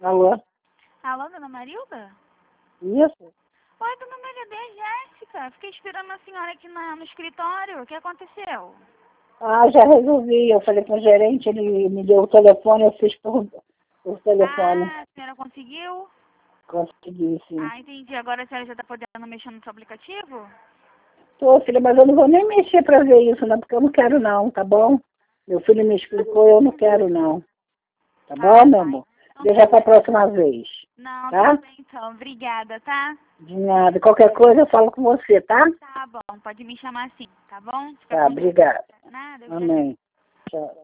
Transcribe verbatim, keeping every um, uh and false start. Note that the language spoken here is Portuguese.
Alô? Alô, dona Marilda? Isso? Oi, dona Marilda, é a Jéssica. Fiquei esperando a senhora aqui na, no escritório. O que aconteceu? Ah, já resolvi. Eu falei com o gerente, ele me deu o telefone, eu fiz por, por telefone. Ah, a senhora conseguiu? Consegui, sim. Ah, entendi. Agora a senhora já está podendo mexer no seu aplicativo? Tô, filha, mas eu não vou nem mexer pra ver isso, não, porque eu não quero não, tá bom? Meu filho me explicou, eu não quero não. Tá bom, Ah, meu tá. amor? Então Deixa tá pra bem. próxima vez, Não, tá? tudo bem então. Obrigada, tá? De nada. Qualquer coisa eu falo com você, tá? Tá bom. Pode me chamar assim, tá bom? Fica Tá, com Deus. obrigada. Nada, eu que agradeço. Amém. Tchau.